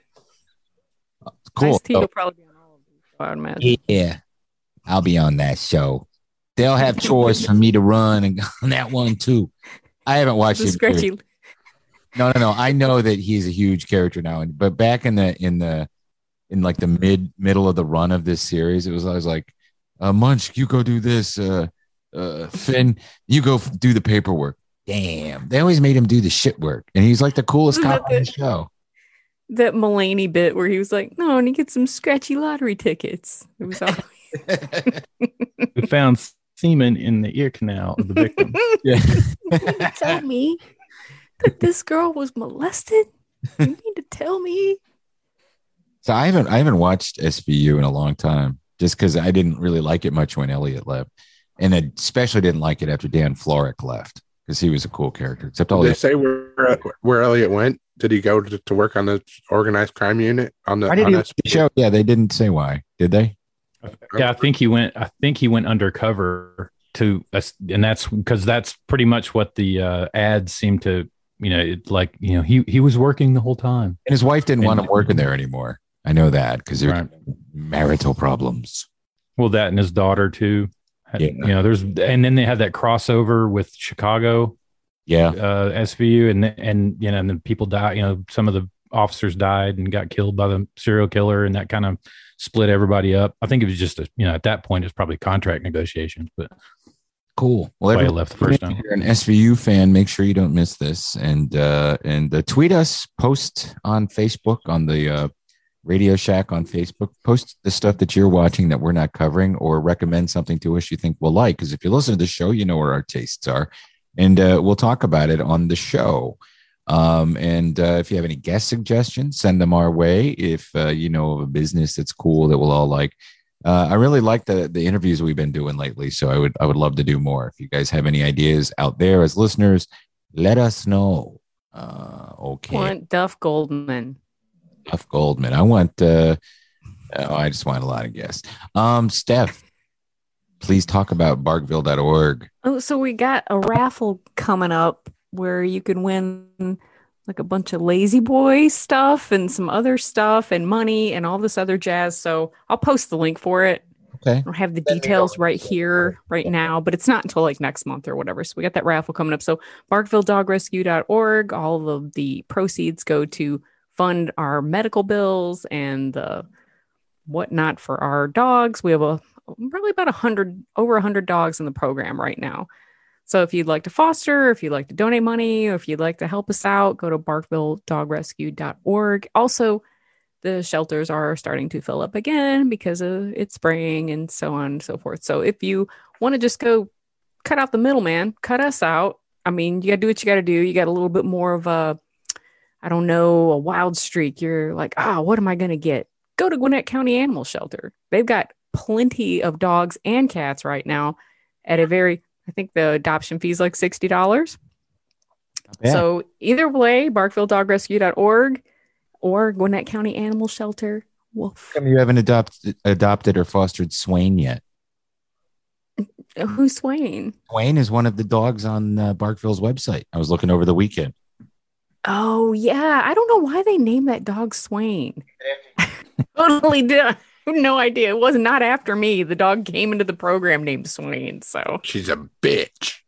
Cool. Ice-T will probably be on all of these, I would imagine. Yeah. I'll be on that show. They'll have chores for me to run and on that one too. I haven't watched it. Scratchy. No. I know that he's a huge character now, but back in like the middle of the run of this series, I was like, Munch, you go do this. Finn, you go do the paperwork. Damn, they always made him do the shit work, and he's like the coolest cop on the show. That Mulaney bit where he was like, "No, and he gets some scratchy lottery tickets." It was all. We found semen in the ear canal of the victim. You tell me that this girl was molested? You mean to tell me? So I haven't watched SVU in a long time, just because I didn't really like it much when Elliot left, and I especially didn't like it after Dan Florek left, because he was a cool character. Except all they say where Elliot went. Did he go to work on the organized crime unit on the show? Yeah, they didn't say why. Did they? Yeah, I think he went undercover to, and that's pretty much what the ads seem to, he was working the whole time, and his wife didn't want him working there anymore. I know that because there's marital problems. Well, that and his daughter too. Yeah. And then they had that crossover with Chicago. Yeah. SVU and then people died. Some of the officers died and got killed by the serial killer, and that kind of split everybody up. I think it was just at that point it's probably contract negotiations, but cool. Well, everybody left the first time. If you're an SVU fan, make sure you don't miss this, and tweet us, post on Facebook on the Radio Shack on Facebook, post the stuff that you're watching that we're not covering, or recommend something to us you think we'll like, because if you listen to the show, you know where our tastes are, and we'll talk about it on the show. And if you have any guest suggestions, send them our way. If you know of a business that's cool that we'll all like. I really like the interviews we've been doing lately, so I would love to do more. If you guys have any ideas out there as listeners, let us know. Okay. I want Duff Goldman. Duff Goldman. I want. I just want a lot of guests. Steph, please talk about Barkville.org. Oh, so we got a raffle coming up where you can win like a bunch of Lazy Boy stuff and some other stuff and money and all this other jazz. So I'll post the link for it. Okay. I don't have the details right here, right now, but it's not until like next month or whatever. So we got that raffle coming up. So BarkvilleDogRescue.org. All of the proceeds go to fund our medical bills and the whatnot for our dogs. We have probably about over 100 dogs in the program right now. So if you'd like to foster, if you'd like to donate money, or if you'd like to help us out, go to BarkvilleDogRescue.org. Also, the shelters are starting to fill up again because it's spring and so on and so forth. So if you want to just go cut out the middleman, cut us out. I mean, you got to do what you got to do. You got a little bit more of a wild streak. You're like, what am I going to get? Go to Gwinnett County Animal Shelter. They've got plenty of dogs and cats right now at I think the adoption fee is like $60. Yeah. So either way, BarkvilleDogRescue.org or Gwinnett County Animal Shelter. Woof. You haven't adopted or fostered Swain yet. Who's Swain? Swain is one of the dogs on Barkville's website. I was looking over the weekend. Oh, yeah. I don't know why they named that dog Swain. Totally did. No idea. It was not after me. The dog came into the program named Swain. So she's a bitch.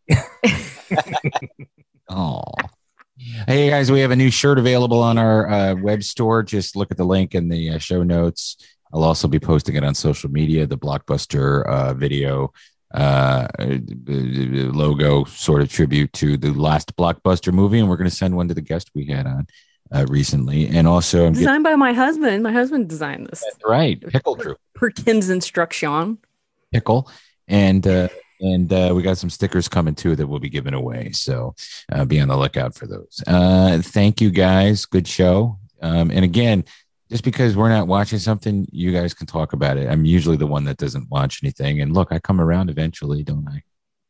Oh, hey guys, we have a new shirt available on our web store. Just look at the link in the show notes. I'll also be posting it on social media. The Blockbuster video logo, sort of tribute to the last Blockbuster movie, and we're going to send one to the guest we had on. recently, and also designed by my husband. My husband designed this. That's right, Pickle Drew. Per Kim's instruction. Pickle, and we got some stickers coming too that we'll be giving away. So be on the lookout for those. Thank you guys. Good show. And again, just because we're not watching something, you guys can talk about it. I'm usually the one that doesn't watch anything. And look, I come around eventually, don't I?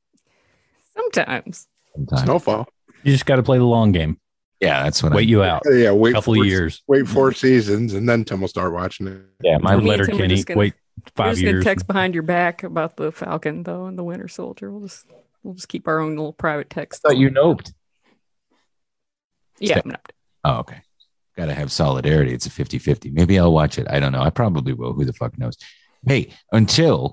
Sometimes. Snowfall. You just got to play the long game. Yeah, that's what wait you out. Yeah, wait a couple of years. Wait 4 seasons, and then Tim will start watching it. Yeah, my letter, Kenny. Wait 5 years. Text behind your back about the Falcon, though, and the Winter Soldier. We'll just keep our own little private text. I thought you noped. Yeah, I'm noped. Oh, okay. Got to have solidarity. It's a 50-50. Maybe I'll watch it. I don't know. I probably will. Who the fuck knows? Hey, until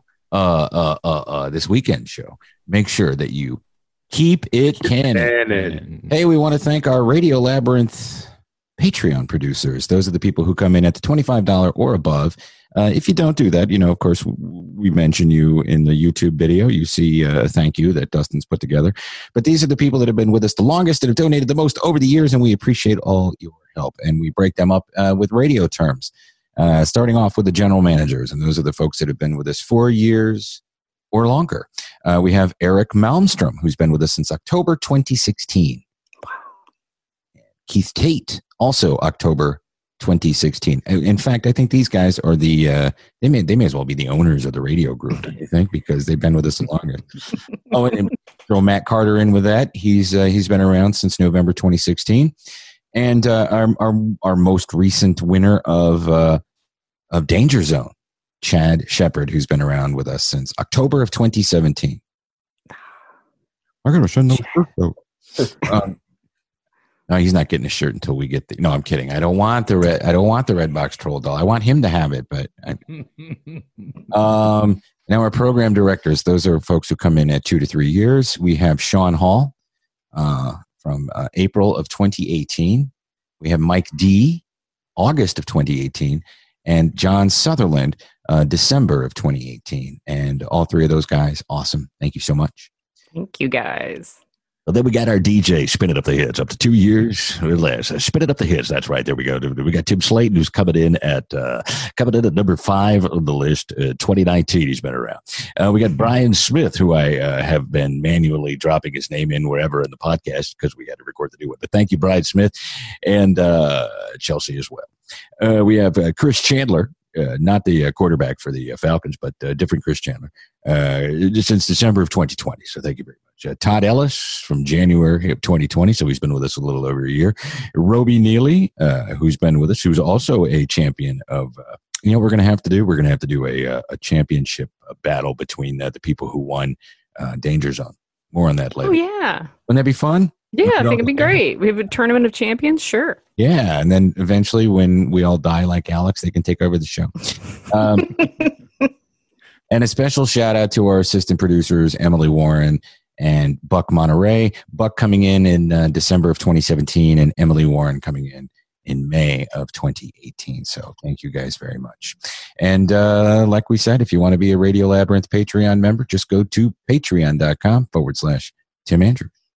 this weekend show, make sure that you keep it canon. Hey, we want to thank our Radio Labyrinth Patreon producers. Those are the people who come in at the $25 or above. If you don't do that, of course, we mention you in the YouTube video. You see a thank you that Dustin's put together. But these are the people that have been with us the longest and have donated the most over the years, and we appreciate all your help. And we break them up with radio terms, starting off with the general managers. And those are the folks that have been with us 4 years or longer. We have Eric Malmstrom, who's been with us since October 2016. Wow. Keith Tate, also October 2016. In fact, I think these guys are they may as well be the owners of the radio group, don't you think? Because they've been with us the longest. Oh, and throw Matt Carter in with that. He's been around since November 2016. And our most recent winner of Danger Zone, Chad Shepard, who's been around with us since October of 2017. I'm going to send them a shirt. No, he's not getting a shirt until we get no, I'm kidding. I don't want the red box troll doll. I want him to have it, but now our program directors, those are folks who come in at 2 to 3 years. We have Sean Hall from April of 2018. We have Mike D, August of 2018, and John Sutherland, December of 2018. And all three of those guys, awesome. Thank you so much. Thank you, guys. Well, then we got our DJ spinning up the hits up to 2 years or less. Spinning up the hits. That's right. There we go. We got Tim Slayton, who's coming in at number 5 on the list. 2019, he's been around. We got Brian Smith, who I have been manually dropping his name in wherever in the podcast because we had to record the new one. But thank you, Brian Smith, and Chelsea as well. We have Chris Chandler. Not the quarterback for the Falcons, but different Chris Chandler, since December of 2020. So thank you very much. Todd Ellis from January of 2020, so he's been with us a little over a year. Roby Neely, who's been with us, who's also a champion of, we're going to have to do a championship battle between the people who won Danger Zone. More on that later. Oh, yeah. Wouldn't that be fun? Yeah, I think it'd be great. We have a tournament of champions, sure. Yeah, and then eventually when we all die like Alex, they can take over the show. And a special shout out to our assistant producers, Emily Warren and Buck Monterey. Buck coming in December of 2017 and Emily Warren coming in May of 2018. So thank you guys very much. And like we said, if you want to be a Radio Labyrinth Patreon member, just go to patreon.com/Tim Andrews.